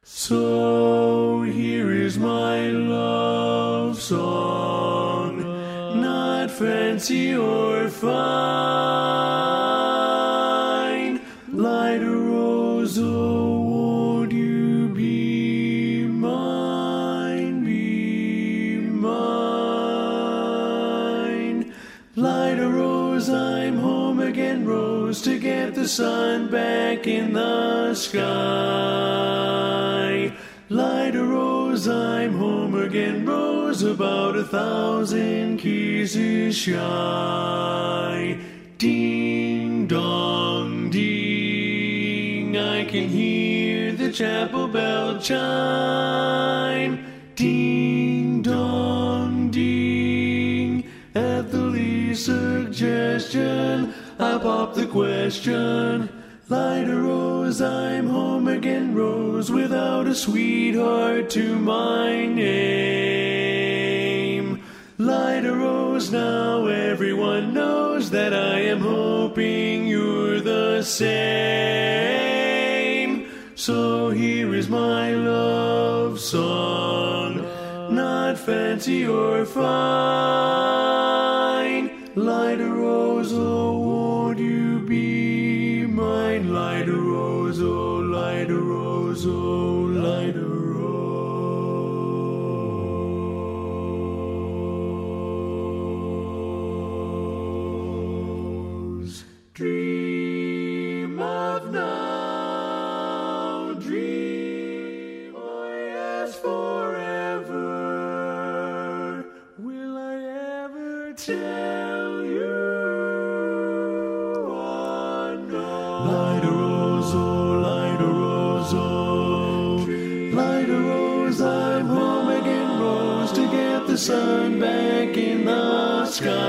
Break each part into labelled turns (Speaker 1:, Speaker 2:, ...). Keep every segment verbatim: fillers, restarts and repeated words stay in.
Speaker 1: So here is my love song, not fancy or fine. Light a rose, oh, won't you be mine, be mine. Light a rose, I'm home again, rose, to get the sun back in the sky. Light a rose, I'm home again, rose, about a thousand kisses shy. Ding dong ding, I can hear the chapel bell chime. Ding dong ding, at the least suggestion, I pop the question. Light a rose, I'm home again, rose, without a sweetheart to my name. Light a rose, now everyone knows that I am hoping you're the same. So here is my love song, not fancy or fine. Light a rose, oh, won't you be mine? Light a rose, oh, light a rose, oh, light a rose. Dream of now, dream, oh yes, forever. Will I ever tell you? Light a rose, oh, light a rose, oh. Light a rose, I'm home again, rose, to get the sun back in the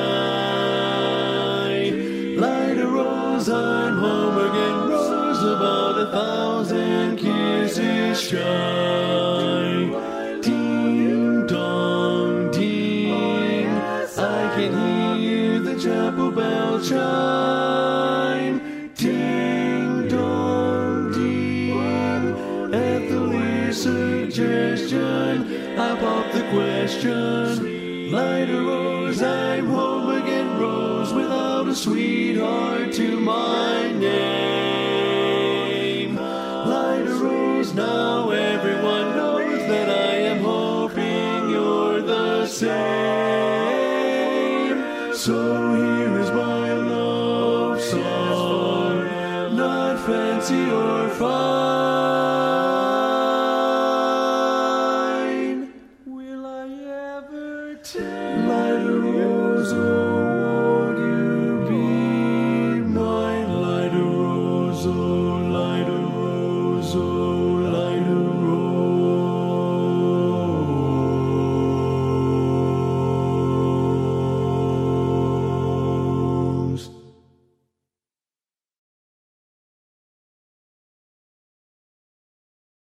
Speaker 1: sky. Light a rose, I'm home again, rose, about a thousand kisses shy. Ding dong ding, I can hear the chapel bell chime. Ding dong ding, at the least suggestion, I pop the question. Light a rose, I'm home again, rose, without a sweetheart to my name. Light a rose, now everyone knows that I am hoping you're the same. So here is my love song, not fancy or fine. Will I ever tell